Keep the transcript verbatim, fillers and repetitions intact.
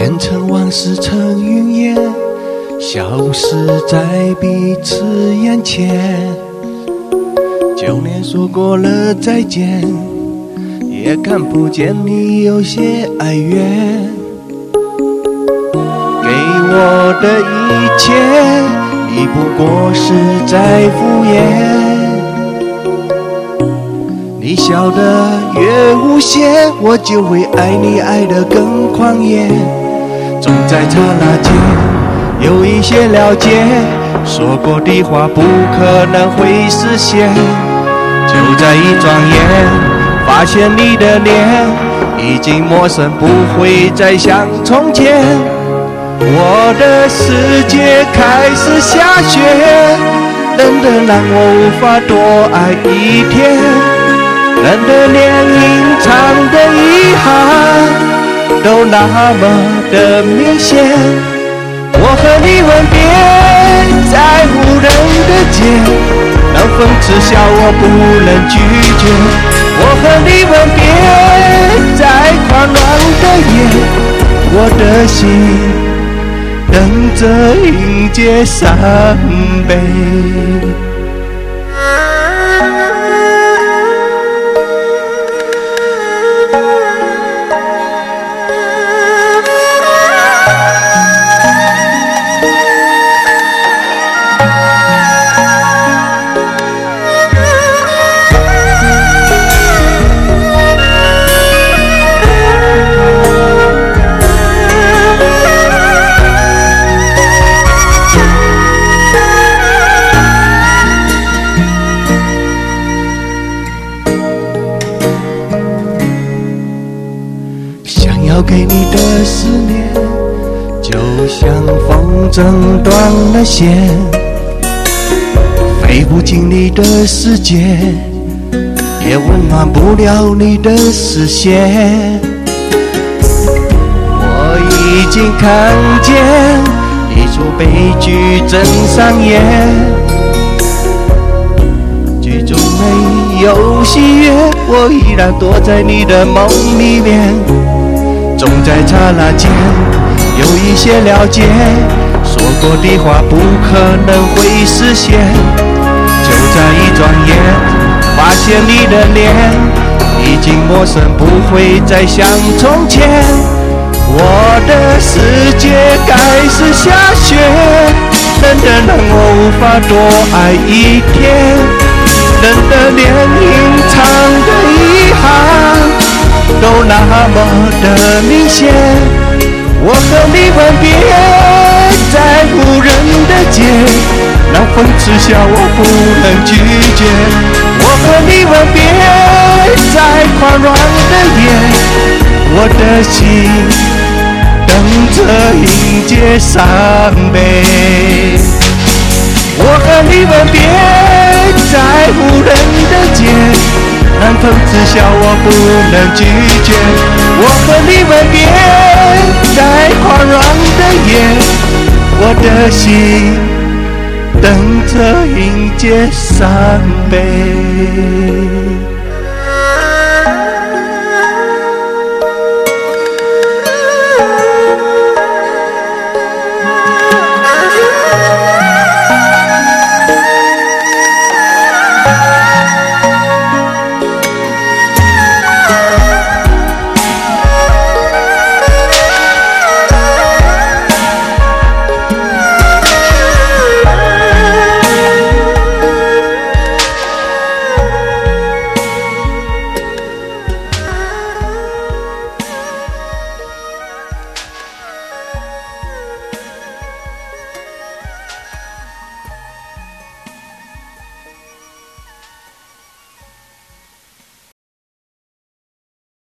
前尘往事成云烟，消失在彼此眼前。就连说过了再见，也看不见你有些哀怨。给我的一切，你不过是在敷衍。你笑得越无邪，我就会爱你爱得更狂野。总在刹那间有一些了解，说过的话不可能会实现。就在一转眼，发现你的脸已经陌生，不会再像从前。我的世界开始下雪，冷得让我无法多爱一天，冷得连隐藏的遗憾都那么的明显。我和你吻别在无人的街，那讽刺笑我不能拒绝。我和你吻别在狂乱的夜，我的心等着迎接伤悲。要给你的思念，就像风筝断了线，飞不进你的世界，也温暖不了你的视线。我已经看见一出悲剧正上演，剧中没有喜悦，我依然躲在你的梦里面。总在刹那间有一些了解，说过的话不可能会实现。就在一转眼，发现你的脸已经陌生，不会再像从前。我的世界开始下雪，冷得让我无法多爱一天，冷得连隐藏的遗憾都那么的明显。我和你吻别在无人的街，那讽刺笑我不能拒绝。我和你吻别在狂乱的夜，我的心等着迎接伤悲。我和你吻别在无人的街，那讽刺笑我不能拒绝。我和你吻别在狂乱的夜，我的心等着迎接伤悲。